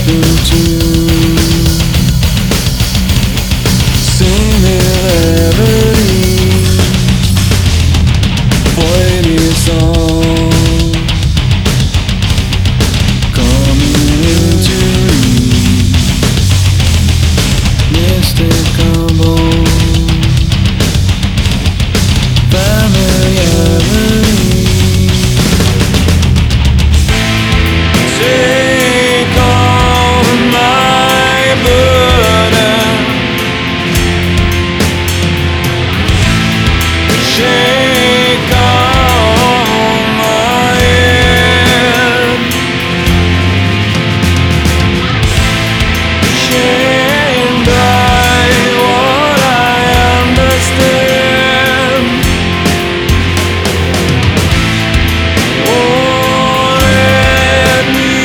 hoping to similarity. Void is all coming into mystical familiarity. Take all my burden, shake all my head, shamed by what I understand. Oh, let me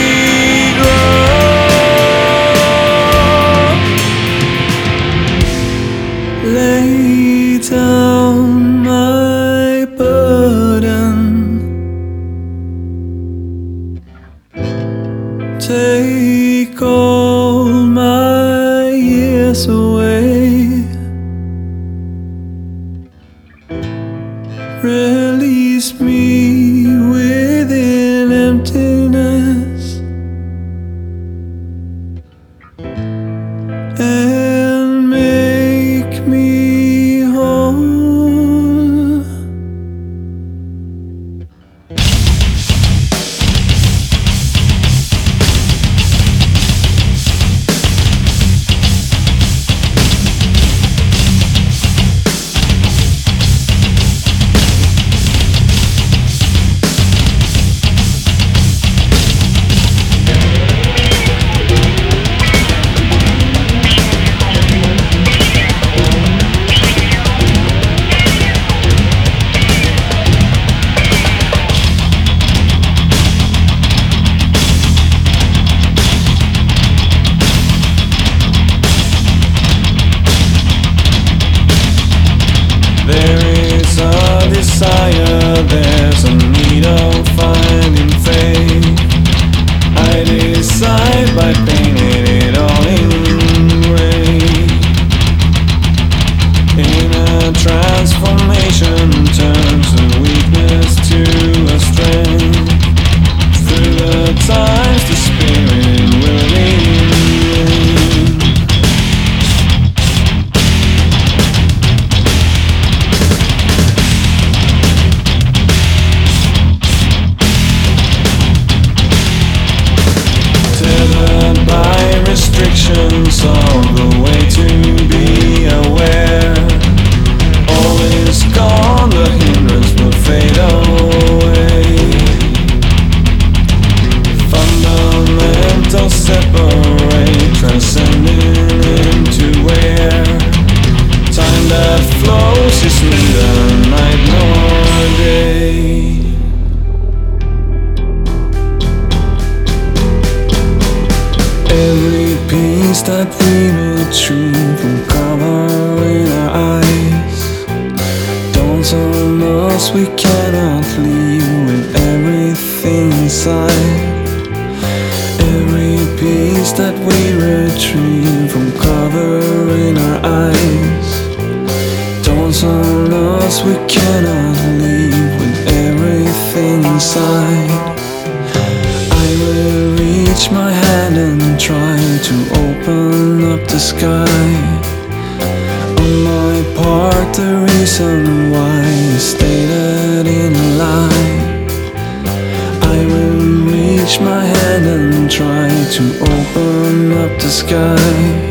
grow. Lay down my burden, take all my years away, release me within emptiness, and make me whole. There is a desire, there's a need of finding faith. I decide by painting it all in gray. Inner transformation turns a weakness to a strength. Through the times the spirit will lead. Restrictions all the way to be aware. All is gone, the hindrance will fade away. Fundamental separate, transcending into where time that flows is neither night nor day. Every piece that we retrieve from covering our eyes dawns on us we cannot leave with everything inside. Every piece that we retrieve from covering our eyes dawns on us we cannot leave with everything inside. I will reach my hand and try to open up the sky. On my part, the reason why is stated in a lie. I will reach my hand and try to open up the sky.